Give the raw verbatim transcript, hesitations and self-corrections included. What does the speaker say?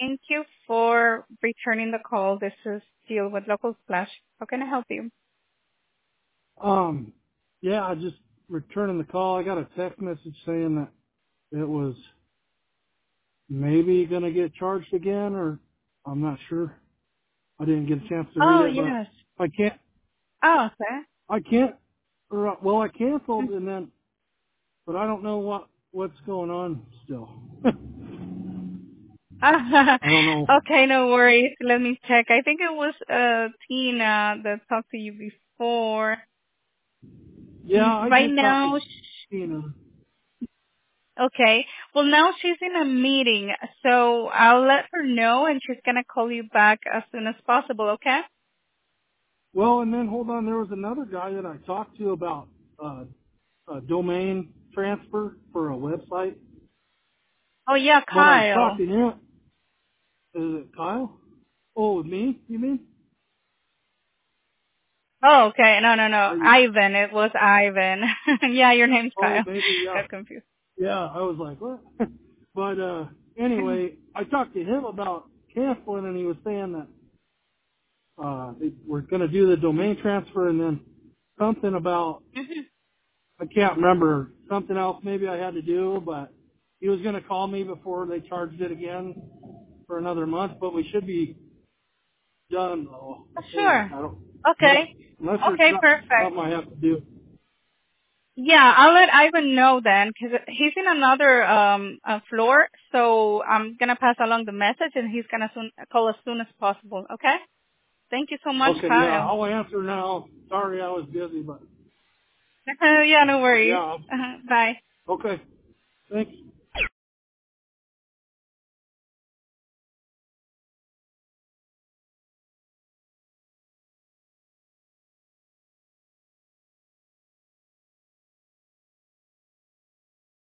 Thank you for returning the call. This is Deal with Local Splash. How can I help you? Um, yeah, I just returning the call. I got a text message saying that it was maybe going to get charged again, or I'm not sure. I didn't get a chance to read Oh, it, but yes. I can't, Oh, okay. I can't, or, uh, well, I canceled and then, but I don't know what, what's going on still. I don't know. Okay, no worries. Let me check. I think it was uh Tina that talked to you before. Yeah, Mm, I Right did talk to now, Tina. okay. Well, now she's in a meeting, so I'll let her know, and she's gonna call you back as soon as possible. Okay? Well, and then hold on, there was another guy that I talked to about, uh, a domain transfer for a website. Oh yeah, But I talked Kyle. to him. Is it Kyle? Oh, me? You mean? Oh, okay. No, no, no. Are you? Ivan. It was Ivan. Yeah, your name's Oh, Kyle. maybe. Yeah. Got confused. Yeah. I was like, what? but uh, anyway, I talked to him about canceling, and he was saying that uh, they we're going to do the domain transfer, and then something about I can't remember something else maybe I had to do, but he was going to call me before they charged it again for another month. But we should be done though before. Sure. I don't unless Okay. unless there's Okay, some- perfect. something I have to do. Yeah, I'll let Ivan know then, because he's in another um uh, floor. So I'm gonna pass along the message, and he's gonna soon call as soon as possible. Okay? Thank you so much, Okay, yeah, Kyle. I'll answer now. Sorry I was busy, but Yeah, no worries. yeah, Uh-huh. Bye. okay. Thanks.